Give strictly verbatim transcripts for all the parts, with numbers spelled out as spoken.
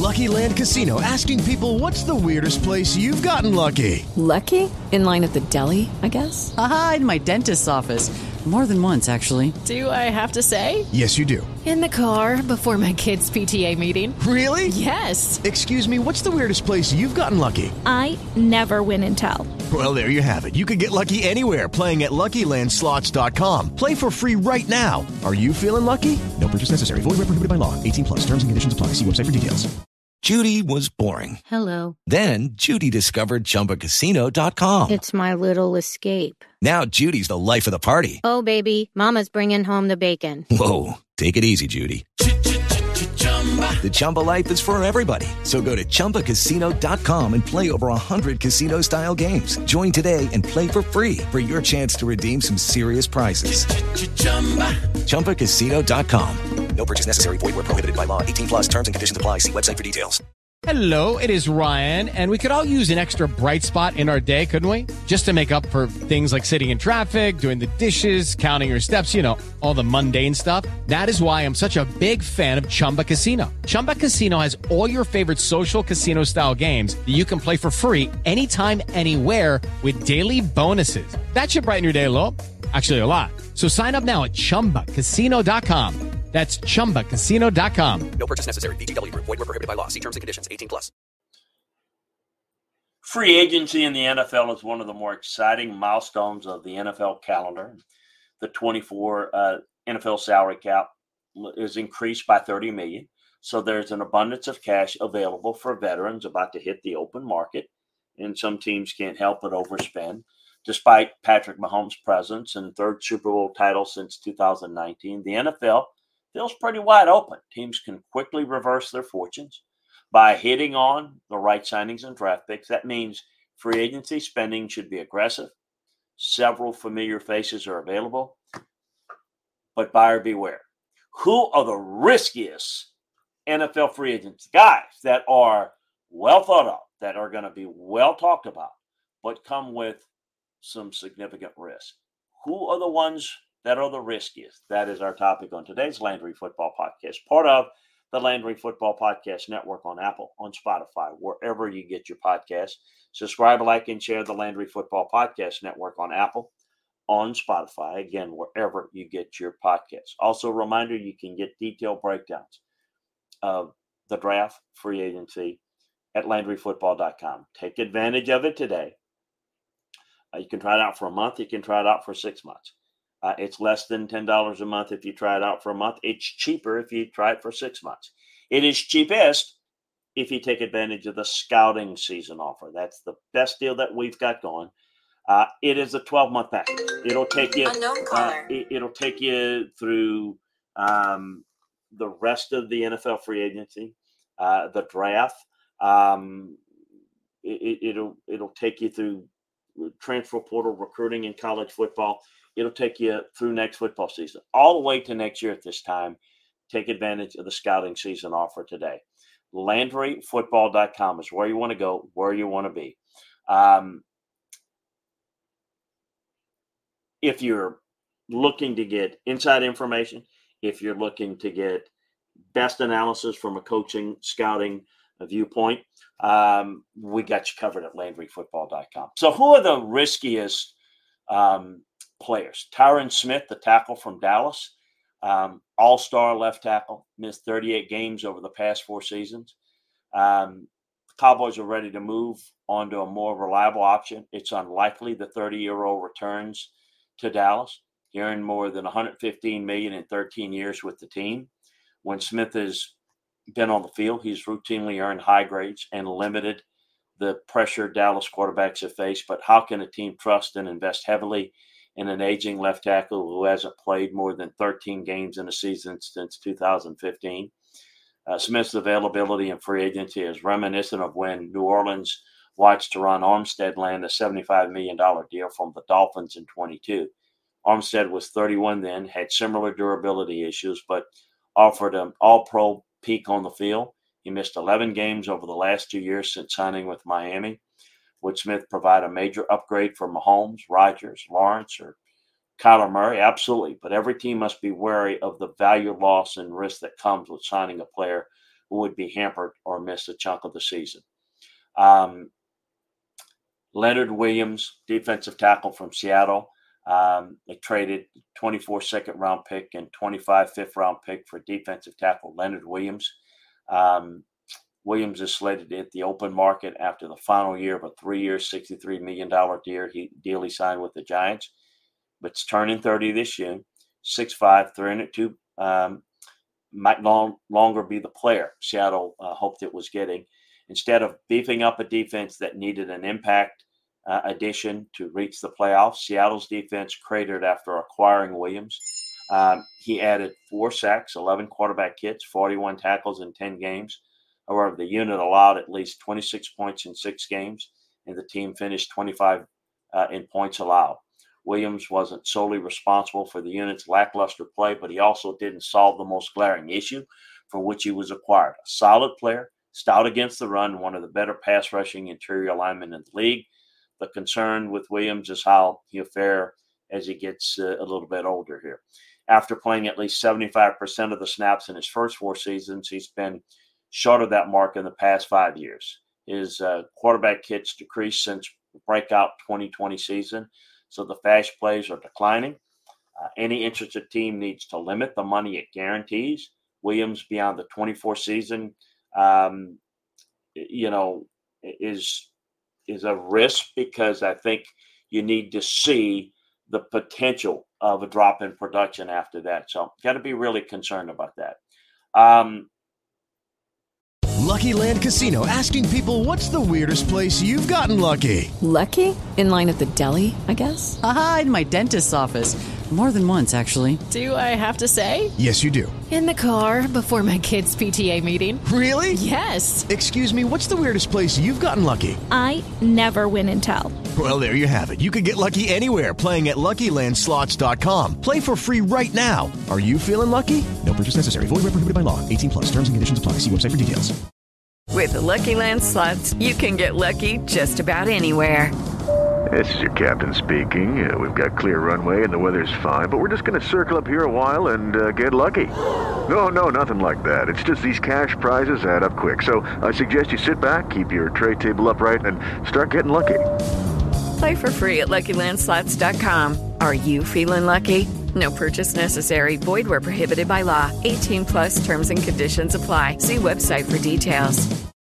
Lucky Land Casino, asking people, what's the weirdest place you've gotten lucky? Lucky? In line at the deli, I guess? Aha, in my dentist's office. More than once, actually. Do I have to say? Yes, you do. In the car before my kids' P T A meeting. Really? Yes. Excuse me, what's the weirdest place you've gotten lucky? I never win and tell. Well, there you have it. You can get lucky anywhere, playing at Lucky Land Slots dot com. Play for free right now. Are you feeling lucky? No purchase necessary. Void where prohibited by law. eighteen plus. Terms and conditions apply. See website for details. Judy was boring. Hello. Then Judy discovered Chumba Casino dot com. It's my little escape. Now Judy's the life of the party. Oh, baby, mama's bringing home the bacon. Whoa, take it easy, Judy. The Chumba life is for everybody. So go to Chumba Casino dot com and play over one hundred casino-style games. Join today and play for free for your chance to redeem some serious prizes. Chumba Casino dot com. No purchase necessary. Void where prohibited by law. eighteen plus terms and conditions apply. See website for details. Hello, it is Ryan, and we could all use an extra bright spot in our day, couldn't we? Just to make up for things like sitting in traffic, doing the dishes, counting your steps, you know, all the mundane stuff. That is why I'm such a big fan of Chumba Casino. Chumba Casino has all your favorite social casino-style games that you can play for free anytime, anywhere with daily bonuses. That should brighten your day a little. Actually, a lot. So sign up now at Chumba Casino dot com. That's Chumba Casino dot com. No purchase necessary. V G W. Void where prohibited by law. See terms and conditions. eighteen plus. Free agency in the N F L is one of the more exciting milestones of the N F L calendar. The twenty-four uh, N F L salary cap is increased by thirty million dollars. So there's an abundance of cash available for veterans about to hit the open market. And some teams can't help but overspend. Despite Patrick Mahomes' presence and third Super Bowl title since two thousand nineteen, the N F L feels pretty wide open. Teams can quickly reverse their fortunes by hitting on the right signings and draft picks. That means free agency spending should be aggressive. Several familiar faces are available, but buyer beware. Who are the riskiest N F L free agents? Guys that are well thought of, that are going to be well talked about, but come with some significant risk. Who are the ones that are the riskiest? That is our topic on today's Landry Football Podcast, part of the Landry Football Podcast Network on Apple, on Spotify, wherever you get your podcasts. Subscribe, like, and share the Landry Football Podcast Network on Apple, on Spotify, again, wherever you get your podcasts. Also, a reminder, you can get detailed breakdowns of the draft, free agency at Landry Football dot com. Take advantage of it today. Uh, you can try it out for a month. You can try it out for six months. Uh, it's less than ten dollars a month if you try it out for a month. It's cheaper if you try it for six months. It is cheapest if you take advantage of the scouting season offer. That's the best deal that we've got going. Uh, it is a twelve-month package. It'll take you. Uh, it, it'll take you through um, the rest of the N F L free agency, uh, the draft. Um, it, it'll it'll take you through transfer portal recruiting in college football. It'll take you through next football season, all the way to next year at this time. Take advantage of the scouting season offer today. Landry Football dot com is where you want to go, where you want to be. Um, if you're looking to get inside information, if you're looking to get best analysis from a coaching, scouting viewpoint, um, we got you covered at Landry Football dot com. So who are the riskiest um, players? Tyron Smith, the tackle from Dallas, um, all-star left tackle, missed thirty-eight games over the past four seasons. Um, the Cowboys are ready to move on to a more reliable option. It's unlikely the thirty-year-old returns to Dallas. He earned more than one hundred fifteen million dollars in thirteen years with the team. When Smith has been on the field, he's routinely earned high grades and limited the pressure Dallas quarterbacks have faced. But how can a team trust and invest heavily in an aging left tackle who hasn't played more than thirteen games in a season since two thousand fifteen? Uh, Smith's availability in free agency is reminiscent of when New Orleans watched Teron Armstead land a seventy-five million dollars deal from the Dolphins in twenty-two. Armstead was thirty-one then, had similar durability issues, but offered an all-pro peak on the field. He missed eleven games over the last two years since signing with Miami. Would Smith provide a major upgrade for Mahomes, Rodgers, Lawrence, or Kyler Murray? Absolutely. But every team must be wary of the value loss and risk that comes with signing a player would be hampered or miss a chunk of the season. Um, Leonard Williams, defensive tackle from Seattle. Um, they traded twenty-four second round pick and twenty-five fifth round pick for defensive tackle Leonard Williams. Um, Williams is slated to hit the open market after the final year of a three-year, sixty-three million dollars deal he, deal he signed with the Giants. But it's turning thirty this year, six five, three hundred two. Um, might long, longer be the player Seattle uh, hoped it was getting. Instead of beefing up a defense that needed an impact uh, addition to reach the playoffs, Seattle's defense cratered after acquiring Williams. Um, he added four sacks, eleven quarterback hits, forty-one tackles in ten games. However, the unit allowed at least twenty-six points in six games, and the team finished twenty-five uh, in points allowed. Williams wasn't solely responsible for the unit's lackluster play, but he also didn't solve the most glaring issue for which he was acquired. A solid player, stout against the run, one of the better pass rushing interior linemen in the league. The concern with Williams is how he'll fare as he gets uh, a little bit older here. After playing at least seventy-five percent of the snaps in his first four seasons, he's been short of that mark in the past five years. His uh, quarterback hits decreased since the breakout twenty twenty season, so the fast plays are declining. Uh, any interested team needs to limit the money it guarantees. Williams, beyond the twenty-four season, um, you know, is is a risk because I think you need to see the potential of a drop in production after that. So got to be really concerned about that. Um, Lucky Land Casino, asking people, what's the weirdest place you've gotten lucky? Lucky? In line at the deli, I guess? Aha, in my dentist's office. More than once, actually. Do I have to say? Yes, you do. In the car before my kids' P T A meeting. Really? Yes. Excuse me, what's the weirdest place you've gotten lucky? I never win and tell. Well, there you have it. You can get lucky anywhere, playing at Lucky Land Slots dot com. Play for free right now. Are you feeling lucky? No purchase necessary. Void where prohibited by law. eighteen plus. Terms and conditions apply. See website for details. With the Lucky Land Slots, you can get lucky just about anywhere. This is your captain speaking. Uh, we've got clear runway and the weather's fine, but we're just going to circle up here a while and uh, get lucky. No, no, nothing like that. It's just these cash prizes add up quick. So I suggest you sit back, keep your tray table upright, and start getting lucky. Play for free at Lucky Land Slots dot com. Are you feeling lucky? No purchase necessary. Void where prohibited by law. eighteen plus terms and conditions apply. See website for details.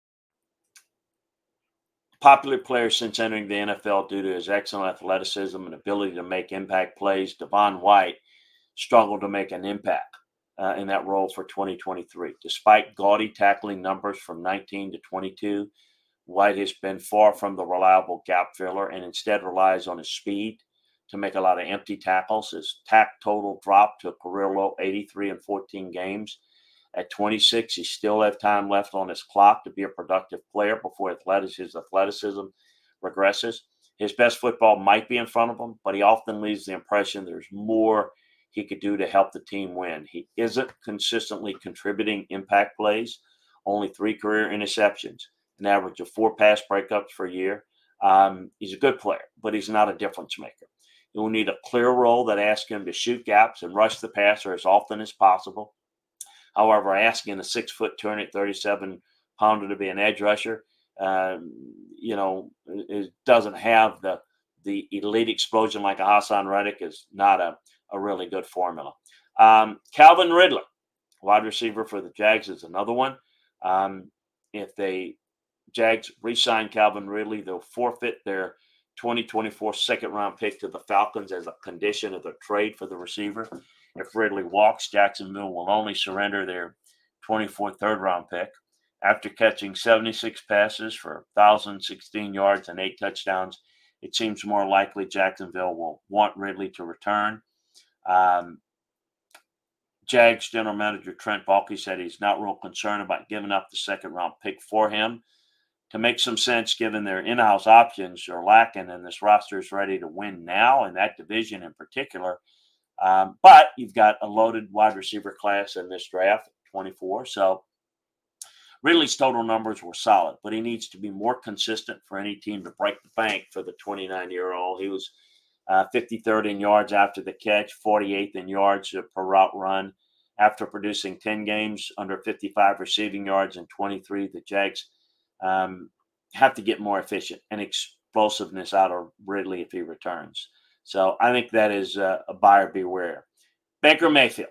Popular player since entering the N F L due to his excellent athleticism and ability to make impact plays, Devon White struggled to make an impact uh, in that role for twenty twenty-three. Despite gaudy tackling numbers from nineteen to twenty-two, White has been far from the reliable gap filler and instead relies on his speed to make a lot of empty tackles. His tack total dropped to a career low eighty-three in fourteen games. At twenty-six, he still has time left on his clock to be a productive player before his athleticism regresses. His best football might be in front of him, but he often leaves the impression there's more he could do to help the team win. He isn't consistently contributing impact plays, only three career interceptions, an average of four pass breakups per year. Um, he's a good player, but he's not a difference maker. He will need a clear role that asks him to shoot gaps and rush the passer as often as possible. However, asking a six-foot, two hundred thirty-seven pounder to be an edge rusher, um, you know, it doesn't have the the elite explosion like a Hassan Reddick is not a, a really good formula. Um, Calvin Ridley, wide receiver for the Jags, is another one. Um, if they Jags re-sign Calvin Ridley, they'll forfeit their twenty twenty-four second-round pick to the Falcons as a condition of their trade for the receiver. If Ridley walks, Jacksonville will only surrender their twenty-four third-round pick. After catching seventy-six passes for one thousand sixteen yards and eight touchdowns, it seems more likely Jacksonville will want Ridley to return. Um, Jags general manager Trent Baalke said he's not real concerned about giving up the second-round pick for him. To make some sense, given their in-house options are lacking, and this roster is ready to win now in that division in particular. Um, but you've got a loaded wide receiver class in this draft, twenty-four. So Ridley's total numbers were solid, but he needs to be more consistent for any team to break the bank for the twenty-nine-year-old. He was uh, fifty-third in yards after the catch, forty-eighth in yards per route run, after producing ten games under fifty-five receiving yards and twenty-three. The Jags um, have to get more efficient and explosiveness out of Ridley if he returns. So I think that is uh, a buyer beware. Baker Mayfield.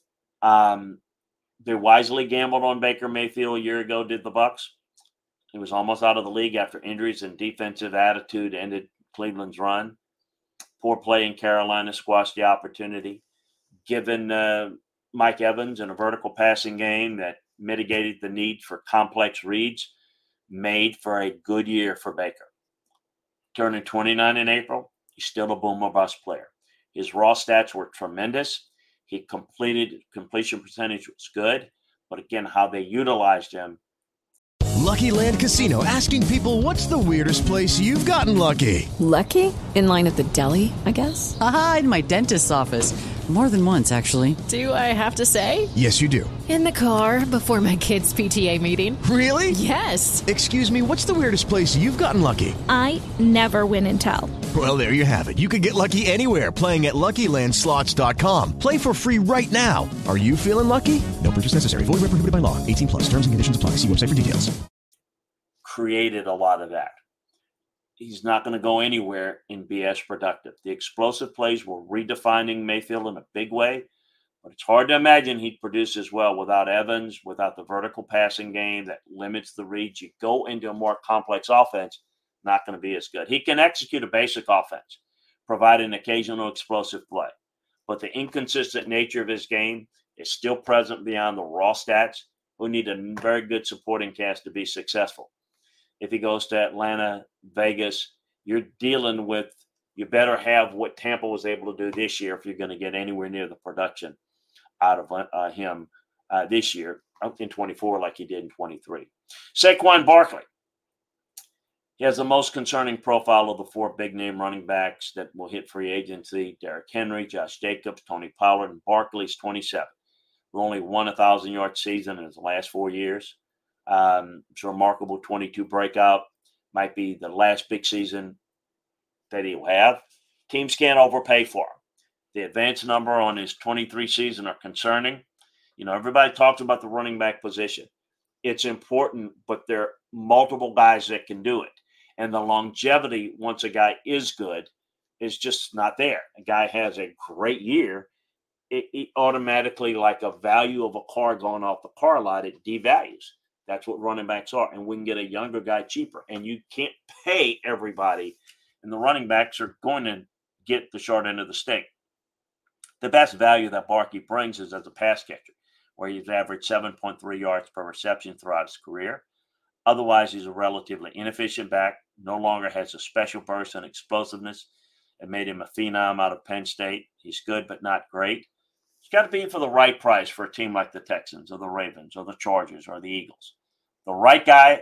Um, they wisely gambled on Baker Mayfield a year ago, did the Bucs. He was almost out of the league after injuries and defensive attitude ended Cleveland's run. Poor play in Carolina squashed the opportunity. Given uh, Mike Evans in a vertical passing game that mitigated the need for complex reads, made for a good year for Baker. Turning twenty-nine in April, he's still a boom or bust player. His raw stats were tremendous. He completed completion percentage was good, but again, how they utilized him. Lucky Land Casino, asking people, what's the weirdest place you've gotten lucky? Lucky? In line at the deli, I guess? Aha, in my dentist's office. More than once, actually. Do I have to say? Yes, you do. In the car before my kids' P T A meeting. Really? Yes. Excuse me, what's the weirdest place you've gotten lucky? I never win and tell. Well, there you have it. You can get lucky anywhere, playing at Lucky Land Slots dot com. Play for free right now. Are you feeling lucky? No purchase necessary. Void where prohibited by law. eighteen plus. Terms and conditions apply. See website for details. Created a lot of that. He's not going to go anywhere and be as productive. The explosive plays were redefining Mayfield in a big way, but it's hard to imagine he'd produce as well without Evans, without the vertical passing game that limits the reach. You go into a more complex offense, not going to be as good. He can execute a basic offense, provide an occasional explosive play, but the inconsistent nature of his game is still present beyond the raw stats, who need a very good supporting cast to be successful. If he goes to Atlanta, Vegas, you're dealing with, you better have what Tampa was able to do this year if you're going to get anywhere near the production out of uh, him uh, this year in twenty-four like he did in twenty-three. Saquon Barkley. He has the most concerning profile of the four big-name running backs that will hit free agency. Derrick Henry, Josh Jacobs, Tony Pollard, and Barkley's twenty-seven. With only won a one thousand-yard season in his last four years. Um, it's a remarkable twenty-two breakout. Might be the last big season that he'll have. Teams can't overpay for him. The advance number on his twenty-three season are concerning. You know, everybody talks about the running back position. It's important, but there are multiple guys that can do it. And the longevity, once a guy is good, is just not there. A guy has a great year, it, it automatically, like a value of a car going off the car lot, it devalues. That's what running backs are. And we can get a younger guy cheaper. And you can't pay everybody. And the running backs are going to get the short end of the stick. The best value that Barkley brings is as a pass catcher, where he's averaged seven point three yards per reception throughout his career. Otherwise, he's a relatively inefficient back, no longer has a special burst and explosiveness. It made him a phenom out of Penn State. He's good, but not great. It's got to be for the right price for a team like the Texans or the Ravens or the Chargers or the Eagles. The right guy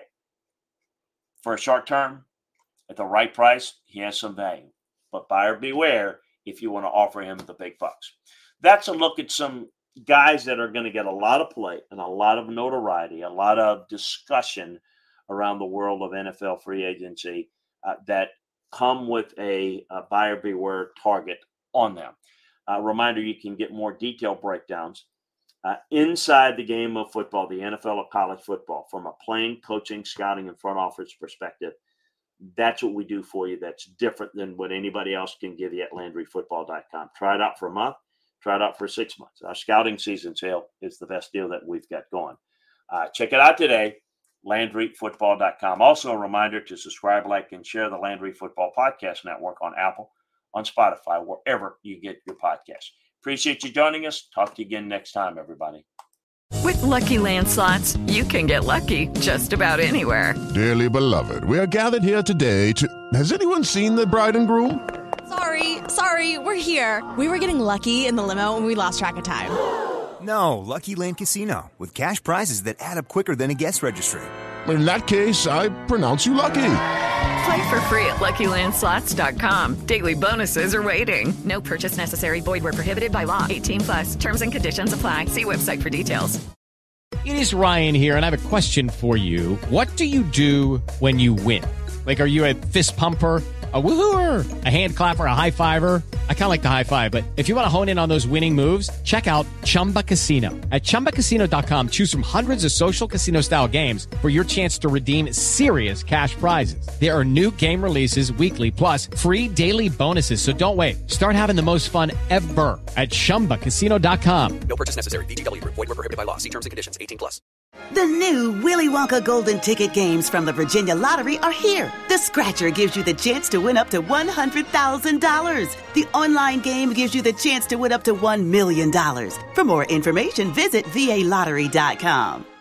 for a short term at the right price, he has some value. But buyer beware if you want to offer him the big bucks. That's a look at some guys that are going to get a lot of play and a lot of notoriety, a lot of discussion around the world of N F L free agency uh, that come with a, a buyer beware target on them. Uh, reminder, you can get more detailed breakdowns uh, inside the game of football, the N F L or college football, from a playing, coaching, scouting, and front office perspective. That's what we do for you. That's different than what anybody else can give you at Landry Football dot com. Try it out for a month. Try it out for six months. Our scouting season sale is the best deal that we've got going. Uh, check it out today, Landry Football dot com. Also, a reminder to subscribe, like, and share the Landry Football Podcast Network on Apple, on Spotify, wherever you get your podcasts. Appreciate you joining us. Talk to you again next time, everybody. With Lucky Land Slots, you can get lucky just about anywhere. Dearly beloved, we are gathered here today to... Has anyone seen the bride and groom? Sorry, sorry, we're here. We were getting lucky in the limo and we lost track of time. No, Lucky Land Casino, with cash prizes that add up quicker than a guest registry. In that case, I pronounce you lucky. Play for free at Lucky Land Slots dot com. Daily bonuses are waiting. No purchase necessary. Void where prohibited by law. eighteen plus. Terms and conditions apply. See website for details. It is Ryan here, and I have a question for you. What do you do when you win? Like, are you a fist pumper? A woohooer, a hand clapper, a high fiver. I kind of like the high five, but if you want to hone in on those winning moves, check out Chumba Casino. At chumba casino dot com, choose from hundreds of social casino style games for your chance to redeem serious cash prizes. There are new game releases weekly, plus free daily bonuses. So don't wait. Start having the most fun ever at chumba casino dot com. No purchase necessary. V G W. Void were prohibited by law. See terms and conditions. eighteen plus. The new Willy Wonka Golden Ticket games from the Virginia Lottery are here. The Scratcher gives you the chance to win up to one hundred thousand dollars. The online game gives you the chance to win up to one million dollars. For more information, visit V A lottery dot com.